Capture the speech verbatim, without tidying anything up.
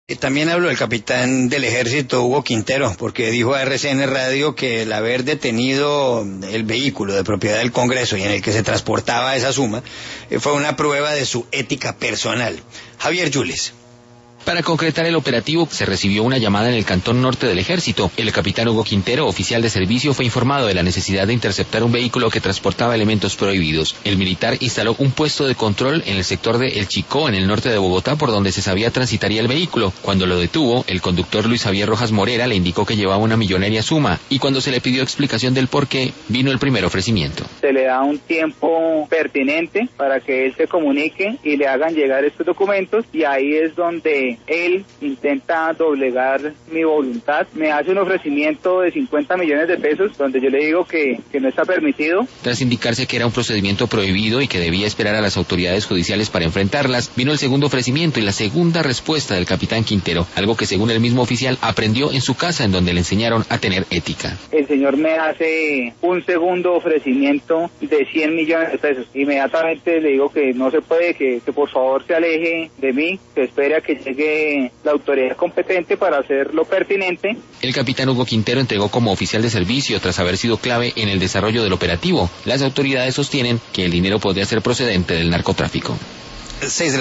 También habló el capitán del ejército Hugo Quintero, porque dijo a R C N Radio que el haber detenido el vehículo de propiedad del Congreso y en el que se transportaba esa suma fue una prueba de su ética personal. Javier Yules. Para concretar el operativo, se recibió una llamada en el Cantón Norte del Ejército. El capitán Hugo Quintero, oficial de servicio, fue informado de la necesidad de interceptar un vehículo que transportaba elementos prohibidos. El militar instaló un puesto de control en el sector de El Chicó, en el norte de Bogotá, por donde se sabía transitaría el vehículo. Cuando lo detuvo, el conductor Luis Javier Rojas Morera le indicó que llevaba una millonaria suma, y cuando se le pidió explicación del por qué, vino el primer ofrecimiento. Se le da un tiempo pertinente para que él se comunique y le hagan llegar estos documentos, y ahí es donde él intenta doblegar mi voluntad. Me hace un ofrecimiento de cincuenta millones de pesos, donde yo le digo que, que no está permitido. Tras indicarse que era un procedimiento prohibido y que debía esperar a las autoridades judiciales para enfrentarlas, vino el segundo ofrecimiento y la segunda respuesta del capitán Quintero, algo que según el mismo oficial aprendió en su casa, en donde le enseñaron a tener ética. El señor me hace un segundo ofrecimiento de cien millones de pesos. Inmediatamente le digo que no se puede, que, que por favor se aleje de mí, que espere a que llegue la autoridad competente para hacer lo pertinente. El capitán Hugo Quintero entregó como oficial de servicio tras haber sido clave en el desarrollo del operativo. Las autoridades sostienen que el dinero podría ser procedente del narcotráfico. Seis